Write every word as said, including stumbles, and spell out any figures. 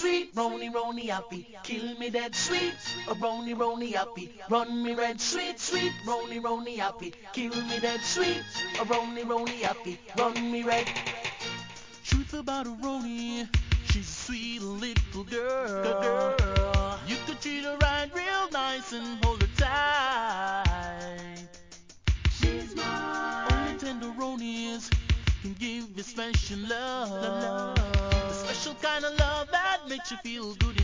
sweet, Roni, Roni, happy, kill me dead, sweet, a Roni, Roni, happy, run me red, sweet, sweet, Roni, Roni, happy, kill me dead, sweet, a Roni, Roni, happy, run me red. Truth about a Roni, she's a sweet little girl. girl. You could treat her right real nice and hold her tight. She's mine. Only tenderonis can give you special love. love. The special kind of love that makes you feel good